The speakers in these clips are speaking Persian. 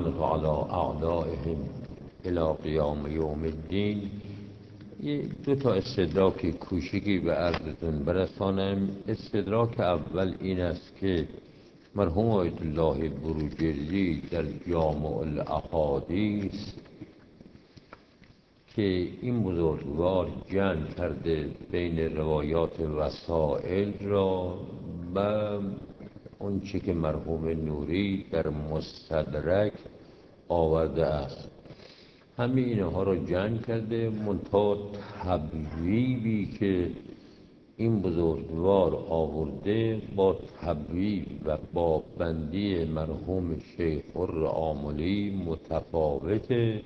اللعنة علی اعدائهم الی قیام یوم الدین. یه دو تا استدراک کوچیکی به عرضتون برسانم. استدراک اول این است که مرحوم آیت الله بروجردی در جامع الاحادیث که این بزرگوار جمع کرده بین روایات وسائل را و اون چی که مرحوم نوری در مستدرک آورده است، همه اینها را جمع کرده. منتها تبویبی که این بزرگوار آورده با تبویب و با بندی مرحوم شیخ الرآملی متفاوته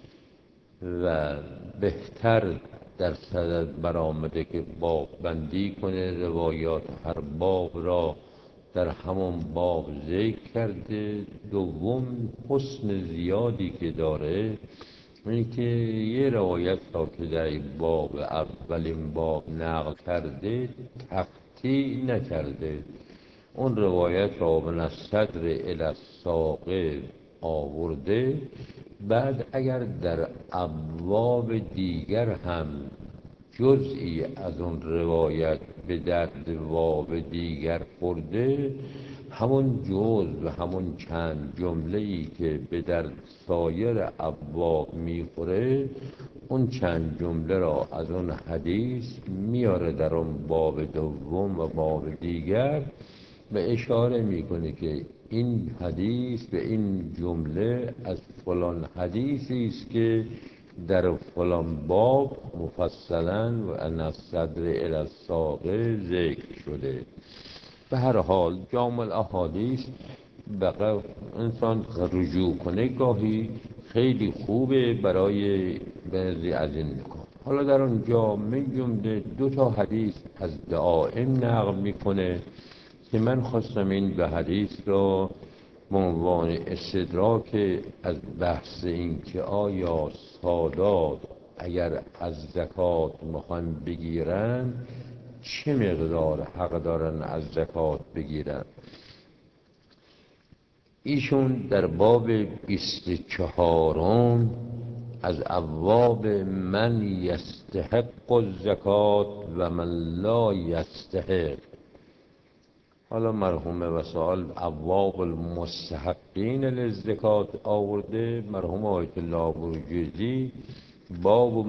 و بهتر در صدد برآمده که باب بندی کنه، روایات هر باب را در همون باب ذکر کرده. دوم حسن زیادی که داره اینه که یه روایت را که در این باب اولین باب نقل کرده تقطیع نکرده، اون روایت را من الصدر الی الساق آورده. بعد اگر در ابواب دیگر هم جزئی از اون روایت به درد باب دیگر خورده، همون جزء و همون چند جمله‌ای که به درد سایر ابواب میخوره، اون چند جمله را از اون حدیث میاره در اون باب دوم و باب دیگر و اشاره میکنه که این حدیث و این جمله از فلان حدیثی است که در فلان باب مفصلا و ان الصدر الی الساق ذکر شده. به هر حال جامع الاحادیث بقیه انسان رجوع کنه گاهی خیلی خوبه برای بعضی از این نکات. حالا در اونجا من جمله دو تا حدیث از دائم نقل میکنه که من خواستم این به حدیث را به عنوان استدراک از بحث این که آیا سادات اگر از زکات میخوان بگیرن چه مقدار حق دارن از زکات بگیرن. ایشون در باب 24 از ابواب من یستحق الزکات و من لا یستحق، حالا مرحوم وسائل ابواب المستحقین للزکات آورده، مرحوم آیت الله بروجردی ابواب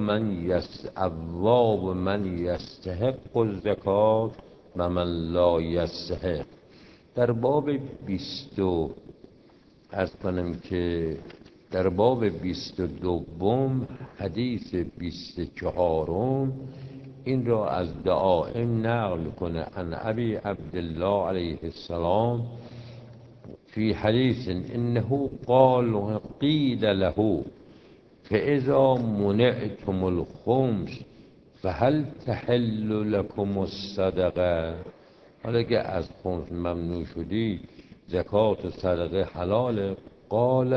من یستحق الزکات و من لا یستحق. در باب 20 عرض کنم که در باب 22 حدیث 24 این را از دائم نقل کنه عن ابی عبدالله علیه السلام فی حدیث انه قال قیل له فاذا منعتم الخمس فهل تحل لكم الصدقه. حالا که از خمس ممنوع شدی زکات و صدقه حلاله؟ قال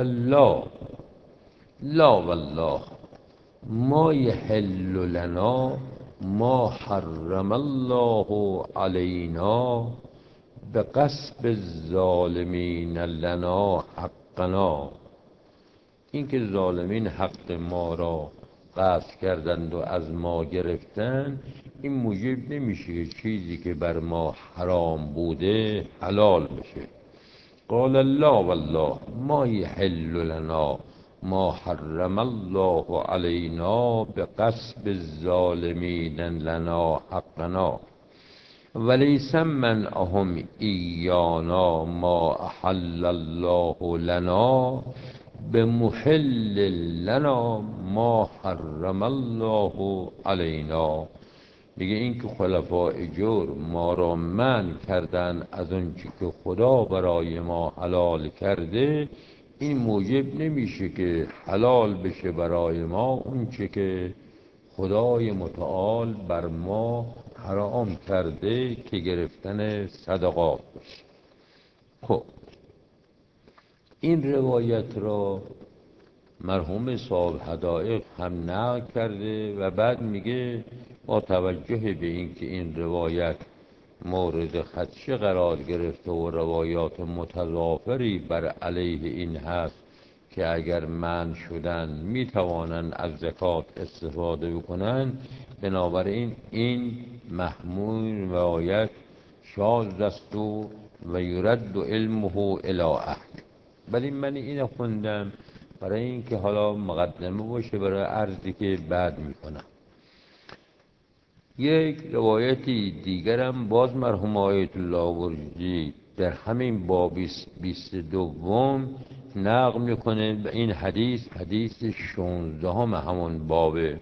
لا والله ما یحل لنا ما حرم الله علینا بغصب الظالمین لنا حقنا. این که ظالمین حق ما را غصب کردند و از ما گرفتن، این موجب نمیشه که چیزی که بر ما حرام بوده حلال بشه. قال لا والله ما یحل لنا ما حرم الله علینا بغصب الظالمین لنا حقنا ولیس منعهم ایانا ما احل الله لنا بمحل لنا ما حرم الله علینا. میگه این که خلفاء جور ما را منع کردن از اون چی که خدا برای ما حلال کرده، این موجب نمیشه که حلال بشه برای ما اون چی که خدای متعال بر ما حرام کرده که گرفتن صدقات بشه. خب این روایت را مرحوم صاحب حدائق هم نقل کرده و بعد میگه با توجه به اینکه این روایت مورد خدشه قرار گرفته و روایات متضافری بر علیه این هست که اگر منع شدن می توانند از زکات استفاده بکنن، بنابراین این محمول روایت شاذ است و یرد علمه الی اهل. ولی من اینو خوندم برای اینکه حالا مقدمه باشه برای عرضی که بعد میکنم. یک روایتی دیگرم باز مرحوم آیت الله آوردی در همین باب 22 نقل میکنه و این حدیث 16 همون بابه.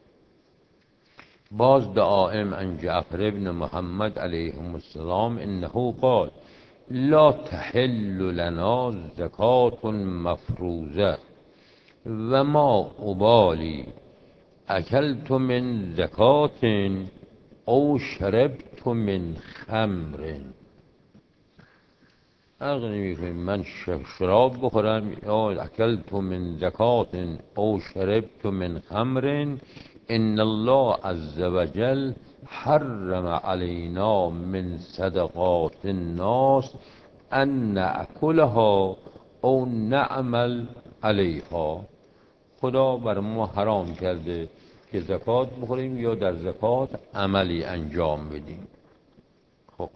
باز دائم عن جعفر ابن محمد علیهم السلام انه قال لا تحل لنا زکات مفروضه و ما ابالی اکلت من زکات او شربت من خمر. فرق نمی‌کنه من شراب بخورم یا اکلت من زکات او شربت من خمر. ان الله عز وجل حرم علینا من صدقات الناس ان نأکلها او نعمل علیها. خدا بر ما حرام کرده که زکات بخوریم یا در زکات عملی انجام بدیم. خب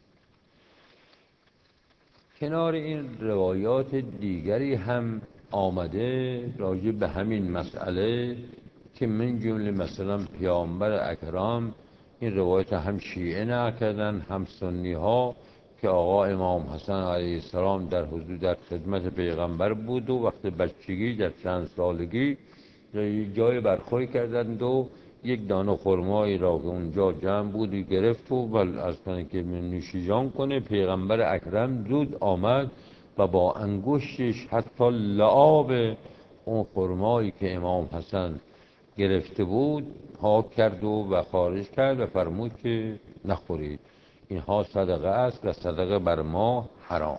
کنار این روایات دیگری هم آمده راجع به همین مسئله که من جمله مثلا پیامبر اکرام این روایت هم شیعه نقل کردن هم سنی ها که آقا امام حسن علیه السلام در حضور در خدمت پیغمبر بود و وقت بچگی در چند سالگی جای برخوری کردند و یک دانه خرمایی را که اونجا جمع بود گرفت و از کنه که نوشیجان کنه. پیغمبر اکرم زود آمد و با انگشتش حتی لعاب اون خرمایی که امام حسن گرفته بود پاک کرد و خارج کرد و فرمود که نخورید، اینها صدقه است و صدقه بر ما حرام.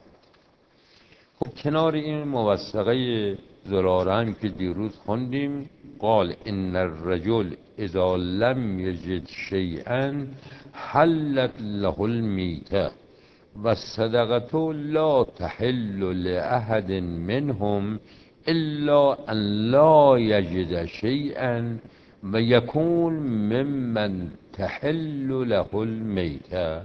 خب کنار این موثقه زراره‌ام که دیروز خوندیم قال ان الرجل اذا لم یجد شیئا حلت له المیته و الصدقه لا تحل لاحد منهم الا ان لا یجد شیئا و یکون ممن تحل له المیته.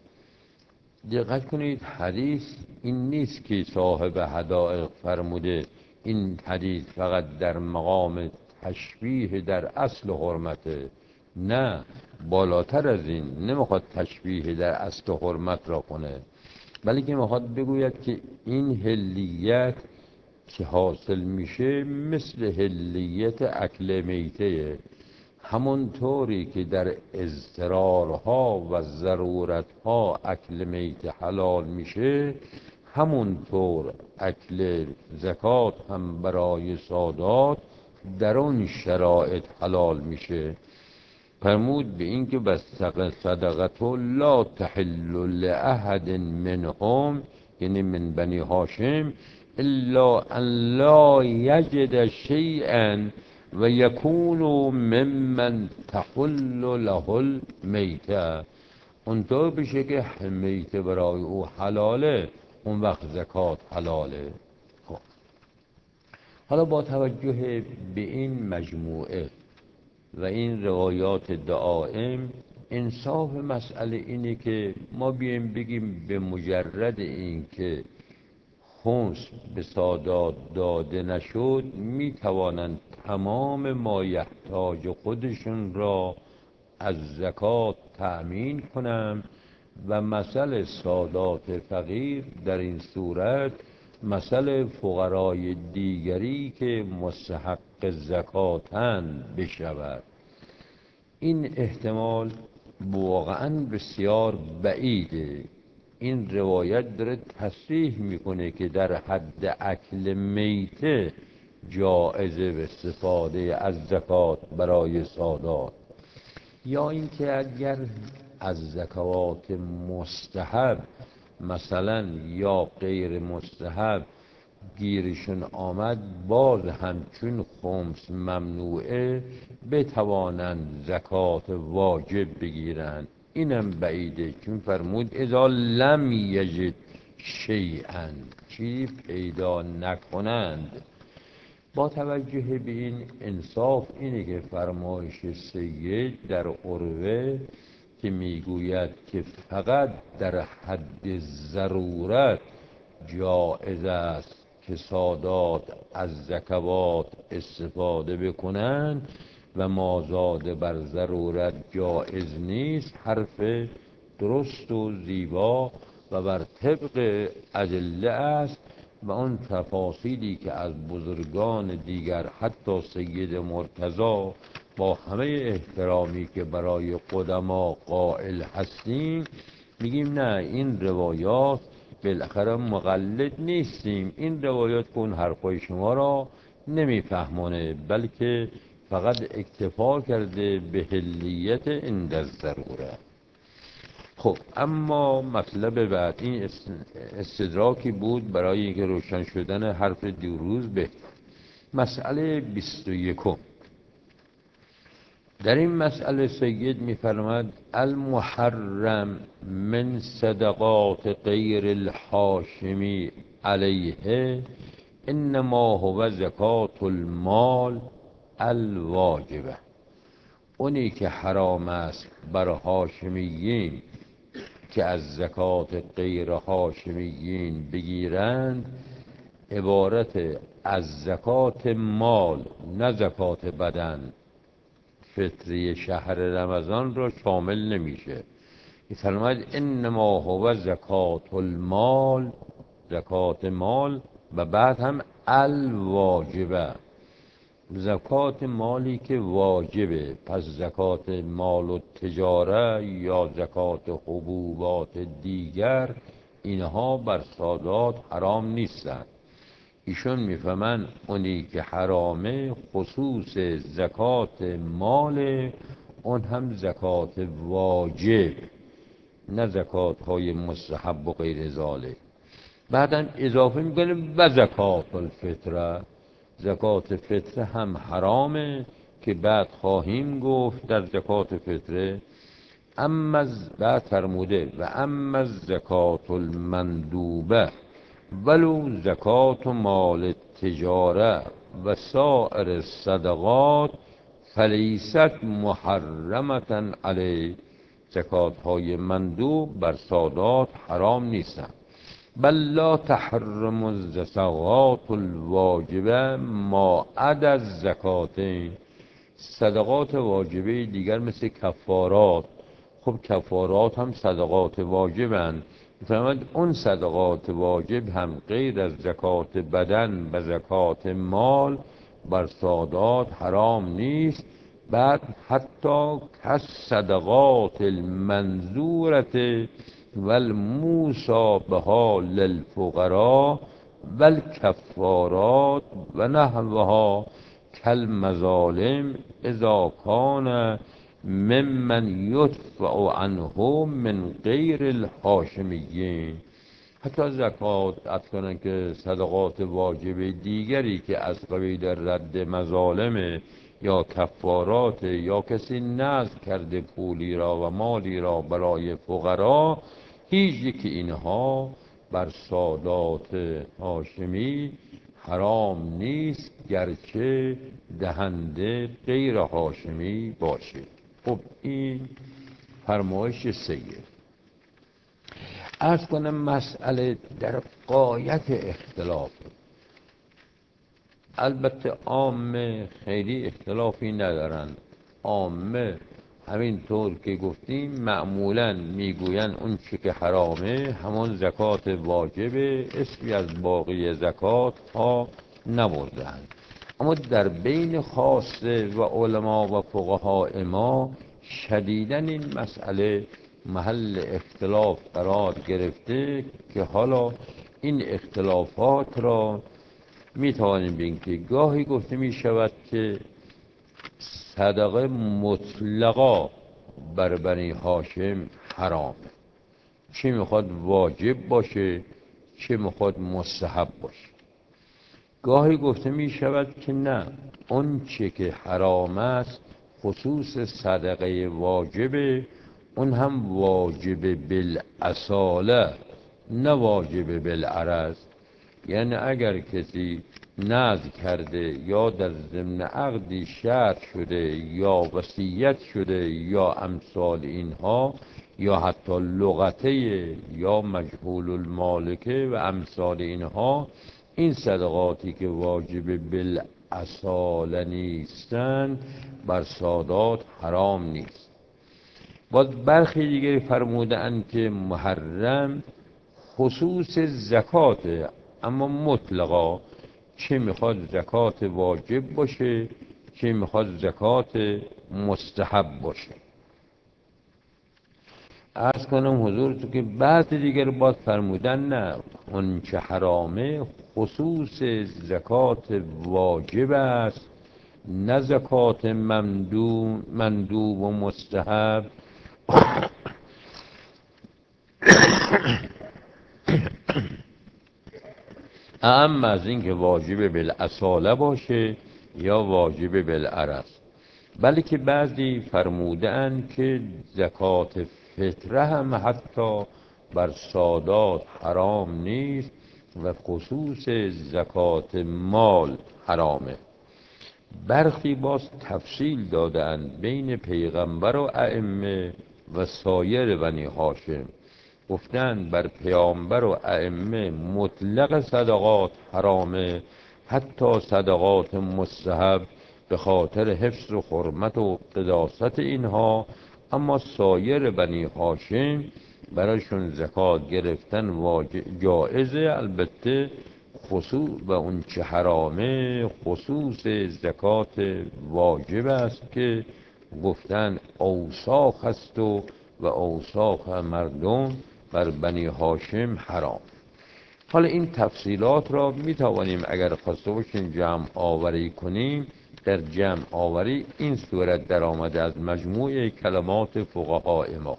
دقت کنید حدیث این نیست که صاحب حدائق فرموده این حدیث فقط در مقام تشبیه در اصل حرمته، نه بالاتر از این. نمیخواد تشبیه در اصل حرمت را کنه بلکه میخواد بگوید که این حلیت که حاصل میشه مثل حلیت اکل میته، همون طوری که در اضطرارها و ضرورتها اکل میت حلال میشه همون طور اکل زکات هم برای سادات در اون شرایط حلال میشه. فرمود به این که بس صدقت لا تحل لاحد منهم یعنی من بنی هاشم الا ان لا یجد شیئا و یکون ممن تحل له المیته. اونطور بشه که میته برای او حلاله اون وقت زکات حلاله. خب حالا با توجه به این مجموعه و این روایات دائم انصاف مسئله اینه که ما بیایم بگیم به مجرد این که خمس به سادات داده نشد می توانند تمام ما یحتاج خودشون را از زکات تأمین کنند و مثل سادات فقیر در این صورت مثل فقرای دیگری که مستحق زکاتند بشود. این احتمال واقعا بسیار بعیده. این روایت داره تصریح میکنه که در حد اکل میته جایزه به استفاده از زکات برای سادات، یا اینکه اگر از زکوات مستحب مثلا یا غیر مستحب گیرشون آمد باز همچون خمس ممنوعه بتوانند زکات واجب بگیرند. اینم بعیده چون فرمود اذا لم یجد شیئا چیزی پیدا نکنند با توجه به این انصاف اینه که فرمایش سید در عروه که میگوید که فقط در حد ضرورت جایز است که سادات از زکوات استفاده بکنند و مازاد بر ضرورت جایز نیست، حرف درست و زیبا و بر طبق ادله است. و آن تفاصیلی که از بزرگان دیگر حتی سید مرتضی با همه احترامی که برای قدما قائل هستیم میگیم نه، این روایات بالاخره مقلد نیستیم، این روایات که اون حرفای شما را نمیفهمونه، بلکه فقط اکتفا کرده به حلیت عند الضروره. خب اما مطلب بعد این استدراکی بود برای اینکه روشن شدن حرف دیروز به مسئله 21. در این مسئله سید می‌فرماید المحرم من صدقات غیر الحاشمی علیه انما هو زکات المال الواجبه. اونی که حرام است بر هاشمیین که از زکات غیر هاشمیین بگیرند عبارت از زکات مال، نه زکات بدن. فطری شهر رمضان را شامل نمیشه. فرماید انما هو زکات المال، زکات مال، و بعد هم الواجبه، زکات مالی که واجبه. پس زکات مال و تجاره یا زکات حبوبات دیگر اینها بر سادات حرام نیستند. ایشون میفهمن اونی که حرامه خصوص زکات مال، اون هم زکات واجب، نه زکات های مستحب و غیر ذالک. بعدن اضافه میکنه و زکات الفطره، زکات فطره هم حرامه که بعد خواهیم گفت در زکات فطره. اما بعد فرموده و اما زکات المندوبه ولو زکات مال تجاره و سائر الصدقات فلیست محرمتا علی، زکات های مندوب بر سادات حرام نیستند. بل لا تحرم الزکات الواجبه ما عدا الزکاتین، صدقات واجبه دیگر مثل کفارات. خب کفارات هم صدقات واجبند. می‌فرماید اون صدقات واجب هم غیر از زکات بدن و زکات مال بر سادات حرام نیست. بعد حتی کس صدقات المنظورت والموسى بها للفقراء والکفارات و نحوها کالمظالم اذا کان ممن یدفع عنه من غیر الهاشمیین. حتی زکات افکنن که صدقات واجب دیگری که از قبیل رد مظالم یا کفارات یا کسی نذر کرده پولی را و مالی را برای فقرا، هیچ یکی اینها بر سادات هاشمی حرام نیست گرچه دهنده غیر هاشمی باشه. خب این فرمایش سید. عرض کنم مسئله در غایت اختلاف، البته عامه خیلی اختلافی ندارن. عامه همینطور که گفتیم معمولا میگوین اون چی که حرامه همون زکات واجبه، اسمی از باقی زکات ها نبردن. اما در بین خاصه و علما و فقها ما شدیداً این مسئله محل اختلاف قرار گرفته که حالا این اختلافات را میتوانیم بگیم که گاهی گفته می شود که صدقه مطلقا بر بنی هاشم حرامه، چه میخواد واجب باشه چه میخواد مستحب باشه. گاهی گفته می شود که نه، اون چه که حرام است خصوص صدقه واجبه، اون هم واجب بالاصاله نه واجب بالعرض. یعنی اگر کسی نذر کرده یا در ضمن عقدی شرط شده یا وصیت شده یا امثال اینها یا حتی لغته یا مجهول المالکه و امثال اینها، این صدقاتی که واجب بالاصاله نیستند بر سادات حرام نیست. باز برخی دیگری فرمودند که محرم خصوص زکاته، اما مطلقا، چه میخواد زکات واجب باشه چه میخواد زکات مستحب باشه. عرض کنم حضورتون که بعض دیگر باز فرمودن نه، اون چه حرامه خصوص زکات واجب است، نه زکات مندوب و مستحب. اما از این که واجب بالاصاله باشه یا واجب بالعرض. بلکه بعضی فرمودند که زکات فطره هم حتی بر سادات حرام نیست و خصوص زکات مال حرامه. برخی باز تفصیل دادند بین پیغمبر و ائمه و سایر بنی هاشم، گفتند بر پیامبر و ائمه مطلق صدقات حرامه، حتی صدقات مستحب به خاطر حفظ و حرمت و قداست اینها، اما سایر بنی هاشم برایشون زکات گرفتن جائزه، البته خصوص و اون چه حرامه خصوص زکات واجب است که گفتن اوساخ است و اوساخ مردم بر بنی هاشم حرام. حالا این تفصیلات را می توانیم اگر خواسته باشیم جمع آوری کنیم. در جمع آوری این صورت در آمده از مجموع کلمات فقهای ما.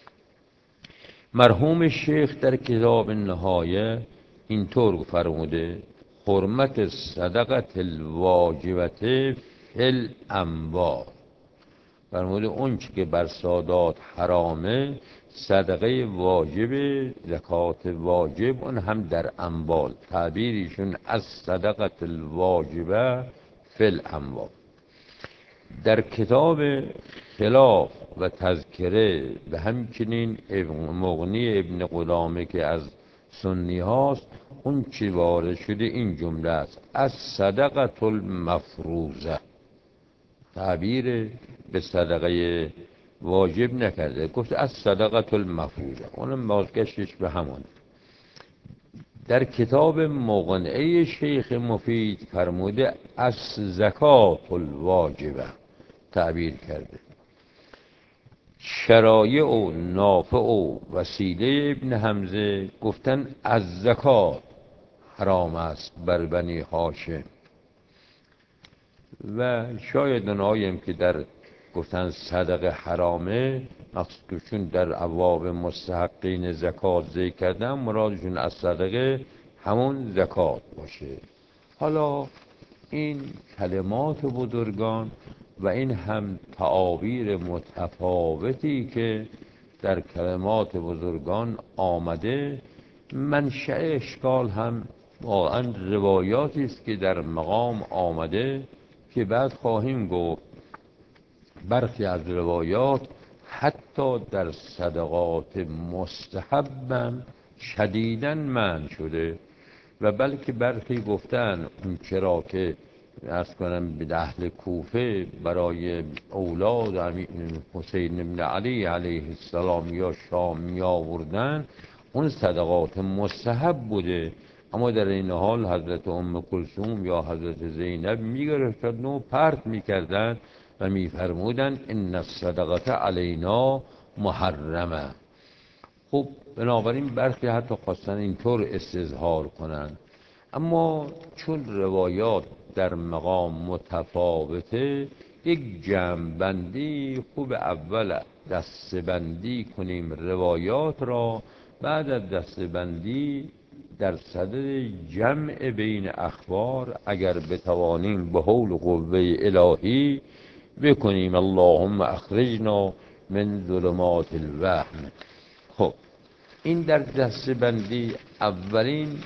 مرحوم شیخ در کتاب نهایه اینطور فرموده: حرمت صدقت الواجبت فی الاموال. فرموده اون چی که بر سادات حرامه صدقه واجب، زکات واجب، اون هم در اموال. تعبیریشون از صدقت الواجبه فی الاموال. در کتاب خلاف و تذکره و همچنین مغنی ابن قدامه که از سنی هاست، اون چی وارد شده این جمله است: از صدقت المفروضه. تعبیر به صدقه واجب نکرده، گفت از صدقت المفروضه، اونم بازگشتش به همان. در کتاب مغنعه شیخ مفید فرموده از زکات الواجبه تعبیر کرده. شرایع و نافع و وسیله ابن حمزه گفتن از زکات حرام است بر بنی هاشم. و شاید اونهایم که در گفتن صدقه حرامه مقصودشون در ابواب مستحقین زکات ذکر کردن، مرادشون از صدقه همون زکات باشه. حالا این کلمات بزرگان و این هم تعابیر متفاوتی که در کلمات بزرگان آمده، منشأ اشکال هم واقعا روایاتی است که در مقام آمده که بعد خواهیم گفت برخی از روایات حتی در صدقات مستحبم شدیداً منع شده. و بلکه برخی گفتن اون چرا که عرض کنم به اهل کوفه برای اولاد حسین بن علی علیه السلام یا شام می آوردن، اون صدقات مستحب بوده، اما در این حال حضرت ام کلثوم یا حضرت زینب می گرفتن و پرت می کردن و می فرمودن ان الصدقه علینا محرمه. خب بنابراین برخی حتی خواستن اینطور استظهار کنن، اما چون روایات در مقام متفاوته، یک جمع خوب اول دسته‌بندی کنیم روایات را، بعد از دسته‌بندی در صدد جمع بین اخبار اگر بتوانیم به حول و قوه الهی بکنیم اللهم اخرجنا من ظلمات الوهم. خب این در دسته‌بندی اولین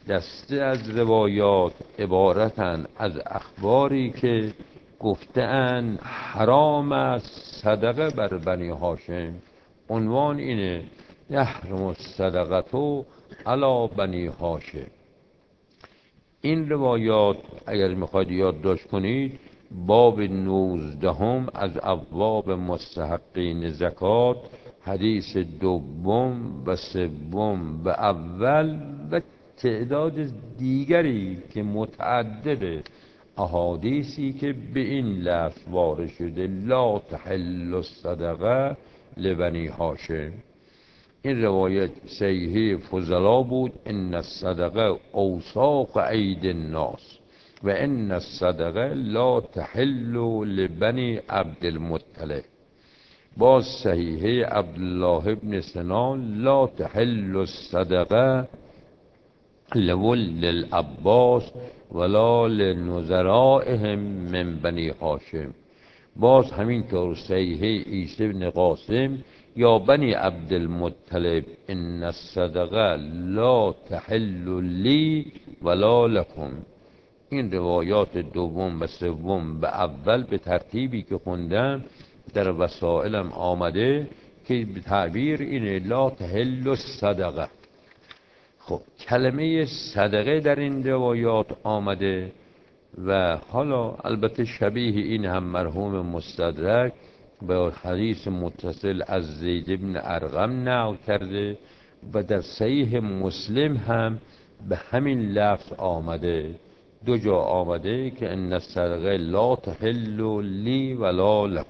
دسته از روایات عبارتن از اخباری که گفته‌اند حرام است صدقه بر بنی هاشم. عنوان اینه یحرم الصدقة علی بنی هاشم. این روایات اگر میخواید یادداشت کنید، باب 19 از ابواب مستحقین زکات، حدیث دوم و سوم و اول و تعداد دیگری که متعدد احادیثی که به این لفظ وارد شده لا تحل الصدقه لبنی هاشم. این روایت صحیحه فضلا بود. ان الصدقه اوساق عید الناس و ان الصدقه لا تحل لبنی عبدالمطلب. باز صحیحه عبدالله ابن سنان لا تحل الصدقه لولد العباس ولا لنظرائهم من بنی هاشم. باز همینطور صحیحه عیسی بن قاسم یا بنی عبدالمطلب ان الصدقه لا تحل لی ولا لکم. این روایات دوم و سوم و اول به ترتیبی که خوندم در وسائلم آمده که به تعبیر اینه لا تحل الصدقه. خب کلمه صدقه در این روایات آمده و حالا البته شبیه این هم مرحوم مستدرک به حدیث متصل از زید بن ارقم نقل کرده و در صحیح مسلم هم به همین لفظ آمده. دو جا آمده که ان الصدقه لا تحل لی ولا لکم.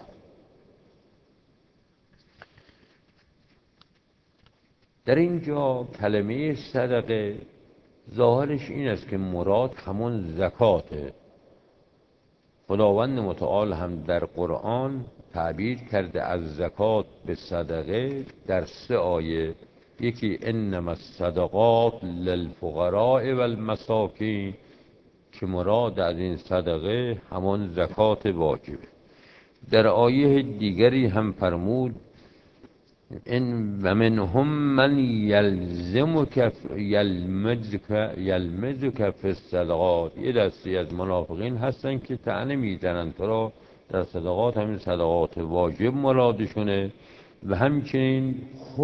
در اینجا کلمه صدقه ظاهرش این است که مراد همون زکاته. خداوند متعال هم در قرآن تعبیر کرده از زکات به صدقه در 3 آیه. یکی انما الصدقات للفقراء والمساکین که مراد از این صدقه همون زکات واجبه. در آیه دیگری هم فرمود ان و منهم من یلمزک فی الصدقات. یه دستی از منافقین هستن که طعنه میزنن تو را در صدقات، همین صدقات واجب مرادشونه. و همچنین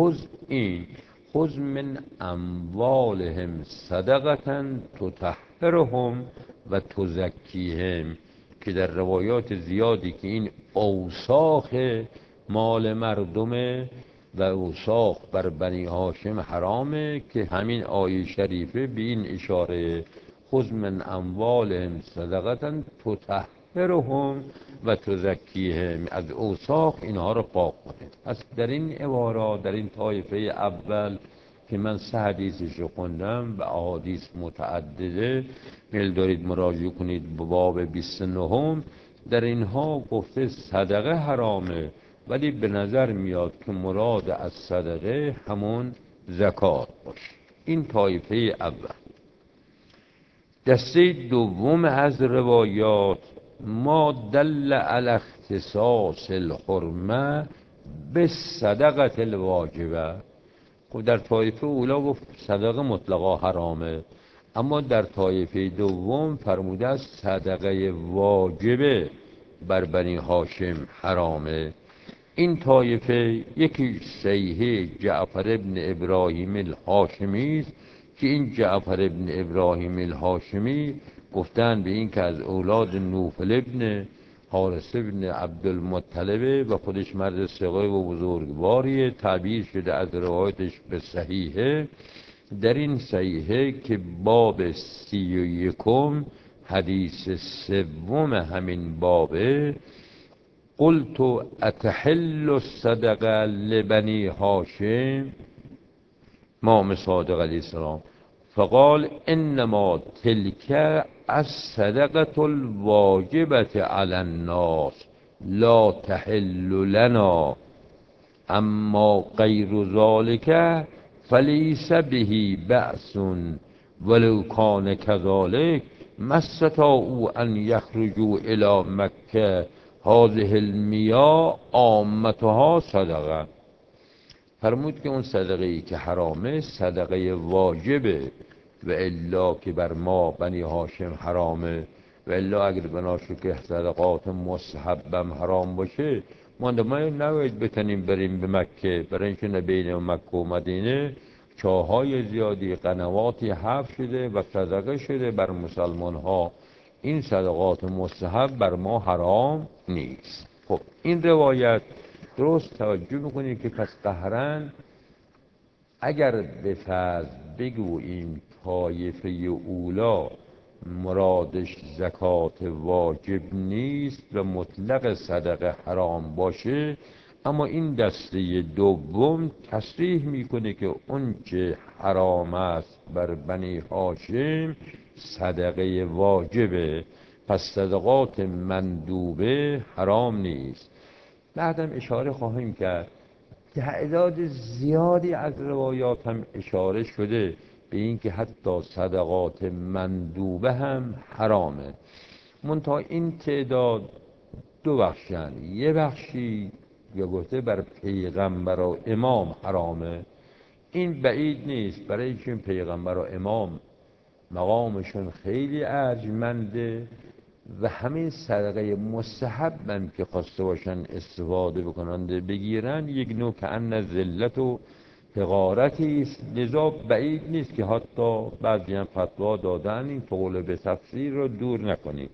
خذ من اموالهم صدقه تطهرهم و تزکیهم، که در روایات زیادی که این اوساخ مال مردمه و اوساخ بر بنی هاشم حرامه، که همین آیه شریفه به این اشاره خذ من اموالهم صدقه تطهرهم و تزکیهم، از اوساخ اینها رو پاک کنه. پس در این عبارات، در این طایفه اول که من 3 حدیثش خوندم و احادیث متعدده، میل دارید مراجعه کنید به باب 29، در اینها گفته صدقه حرامه، ولی به نظر میاد که مراد از صدقه همون زکات باشه. این طایفه اول. دسته دوم از روایات ما دل علی اختصاص الحرمه به صدقه الواجبه. خب در طایفه اولا گفت صدقه مطلقا حرامه، اما در طایفه دوم فرموده از صدقه واجبه بر بنی هاشم حرامه. این طایفه یکی صحیحه جعفر ابن ابراهیم الهاشمی است که این جعفر ابن ابراهیم الهاشمی گفتن به این که از اولاد نوفل ابن حارث ابن عبدالمطلبه و خودش مرد ثقه و بزرگواریه، تعبیر شده از روایتش به صحیحه. در این صحیحه که باب 31 حدیث سوم همین بابه قلت اتحل الصدقه لبنی هاشم، امام صادق علیه السلام، فقال انما تلك الصدقه الواجبه علی الناس لا تحل لنا اما غیر ذلك فلیس به بأس ولو کان كذلك ما استطاعوا ان یخرجوا الی مکه هذه المياه عامتها صدقه. فرمود که اون صدقه ای که حرامه صدقه واجبه و الا که بر ما بنی هاشم حرامه، و الا اگر بناشه که صدقات مستحبم حرام باشه ما نباید بتونیم بریم به مکه، برای اینکه بین مکه و مدینه چاهای زیادی قنواتی حفظ شده و صدقه شده بر مسلمان ها. این صدقات مستحب بر ما حرام نیست. خب این روایت درست توجه میکنید که پس قهرن اگر به فرض بگوییم طایفه اولا مرادش زکات واجب نیست و مطلق صدقه حرام باشه، اما این دسته دوم تصریح میکنه که اون چه حرام است بر بنی هاشم صدقه واجبه، پس صدقات مندوبه حرام نیست. بعدم اشاره خواهیم کرد تعداد زیادی از روایات هم اشاره شده به اینکه حتی صدقات مندوبه هم حرامه. منتها این تعداد دو بخشن، یه بخشی یا گفته بر پیغمبر و امام حرامه، این بعید نیست برای اینکه پیغمبر و امام مقامشون خیلی ارجمنده و همین صدقه مستحبن که خواسته باشن استفاده بکنند بگیرن یک نوع که ان ذلت و حقارتی است، لذا بعید نیست که حتی بعضی هم فتوا دادن این قول به تفسیر رو دور نکنیم.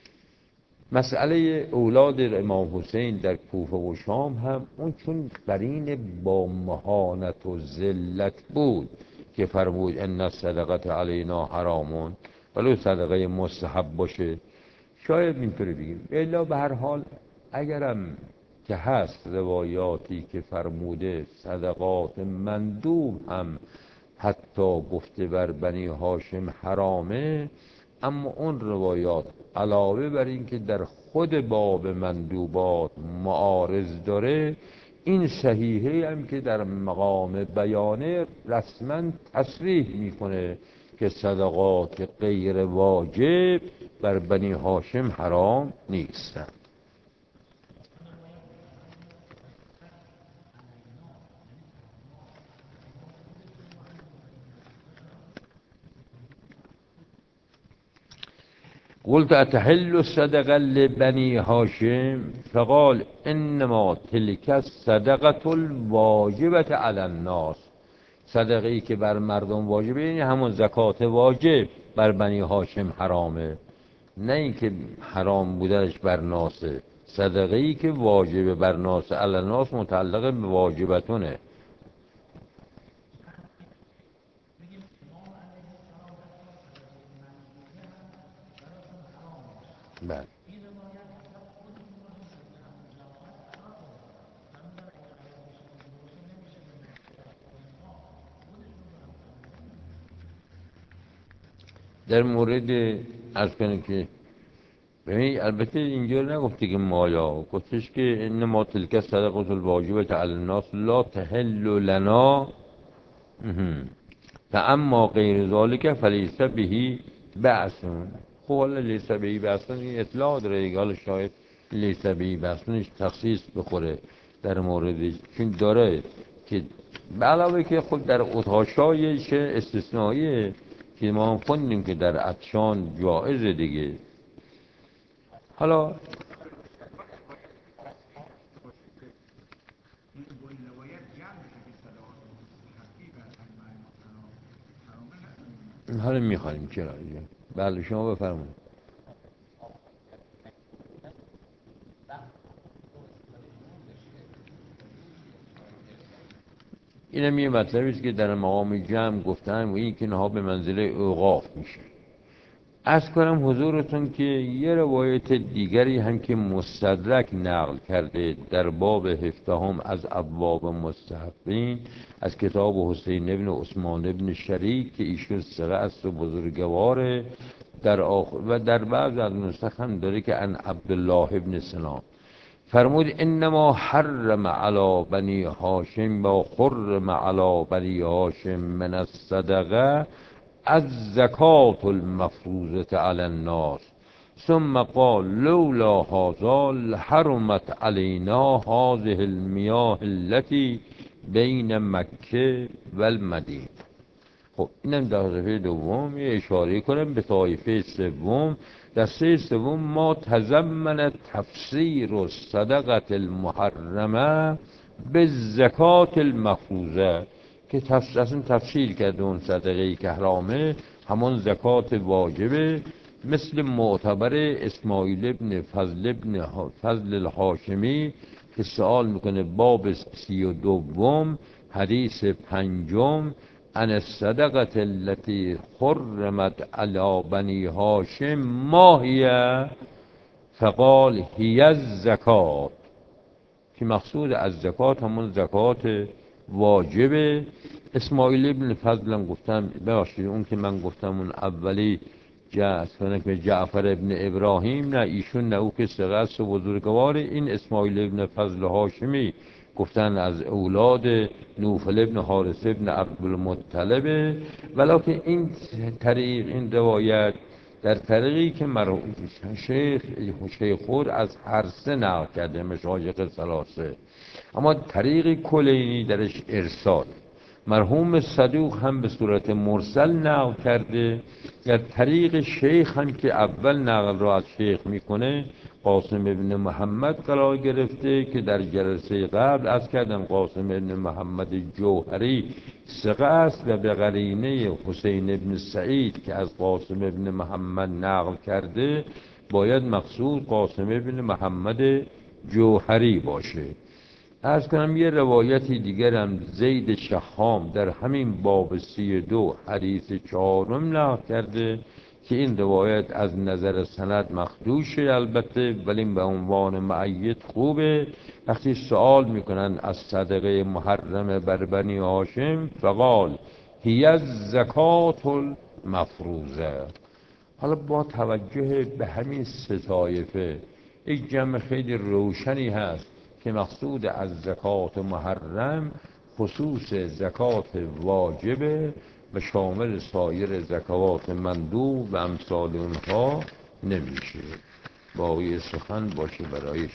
مسئله اولاد امام حسین در کوفه و شام هم اون چون قرین با مهانت و ذلت بود که فرمود ان الصدقه علینا حرامون، ولو صدقه مستحب باشه شاید اینطوری بگیم. الا به هر حال اگرم که هست روایاتی که فرموده صدقات مندوب هم حتی گفته بر بنی هاشم حرامه، اما اون روایات علاوه بر این که در خود باب مندوبات معارض داره، این صحیحه هم که در مقام بیانه رسما تصریح میکنه که صدقات غیر واجب بر بنی هاشم حرام نیستند. قلت اتحل الصدقه لبنی هاشم فقال انما تلک الصدقه الواجبه علی الناس، صدقه ای که بر مردم واجبه یعنی همون زکات واجب بر بنی هاشم حرامه، نه اینکه حرام بودنش بر ناسه. صدقه ای که واجب بر ناس علی الناس متعلق به واجبتونه. بله در مورد از کنه که ببین البته اینجا نگفته که مایا، گفتش که انما تلک صدقه الواجبه علی الناس لا تحل لنا فاما غیر ذالک فلیس به بأس. خب حالا لیس به بأس این اطلاع داره دیگه، حالا شاید لیس به بأسش تخصیص بخوره در موردش، چون داره که به علاوه که خود در اتاشایش استثنائیه که ما هم خوندیم که در عطشان جایزه دیگه. حالا میخوانیم چرا دیگه. بله شما بفرمایید. اینم یه مطلبی است که در مقام جمع گفتن و این که اینها به منزله اوقاف میشه. عرض کنم حضورتون که یه روایت دیگری هم که مستدرک نقل کرده در باب 17 از ابواب مستحبین از کتاب حسین ابن عثمان ابن شریک که ایشون ثقه است و بزرگواره، در و در بعض از نسخ هم داره که ان عبدالله ابن سلام فرمود انما حرم علی بنی هاشم و حرم علی بنی هاشم من الصدقه الزکات المفروضه علی الناس ثم قال لولا هذا لحرمت علینا هذه المياه التي بین مکه و المدینه. خب اینم در دفعه دوم یه اشاره کنم به طایفه سوم. دسته سوم ما تضمن تفسیر و صدقت المحرمه به زکات المفروضه، که اصلا تفسیر کرده اون صدقه ای که حرامه همون زکات واجبه. مثل معتبر اسماعیل ابن فضل الهاشمی که سوال میکنه باب 32 حدیث 5 ان الصدقه التي حرمت علی بنی هاشم ما هی، فقال هی الزکات، که مقصود از زکات همون زکات واجبه. اسماعیل ابن فضلم گفتم، ببخشید اون که من گفتم اون اولی جعفر ابن ابراهیم، نه ایشون نه او که سقست و بزرگوار. این اسماعیل ابن فضل هاشمی گفتن از اولاد نوفل ابن حارث ابن عبدالمطلبه، ولیکن این طریق، این روایت در طریقی که شیخ خود از هر سه نقل کرده، مشایخ ثلاثه، اما طریق کلینی درش ارسال. مرحوم صدوق هم به صورت مرسل نقل کرده. در طریق شیخ هم که اول نقل را از شیخ میکنه قاسم ابن محمد قرار گرفته، که در جلسه قبل از کردم قاسم ابن محمد جوهری ثقه است و به قرینه حسین ابن سعید که از قاسم ابن محمد نقل کرده باید مقصود قاسم ابن محمد جوهری باشه. عرض کنم یه روایتی دیگرم زید شهام در همین باب 32 حدیث 4 نقل کرده که این روایت از نظر سند مخدوشه البته، ولی به عنوان مؤید خوبه. وقتی سوال میکنن از صدقه محرم بر بنی هاشم فقال هی الزکات المفروضه. حالا با توجه به همین سه طایفه یک جمع خیلی روشنی هست که مقصود از زکات محرم خصوص زکات واجبه و شامل سایر زکات مندوب و امثال اونها نمیشه. باقی سخن باشه برای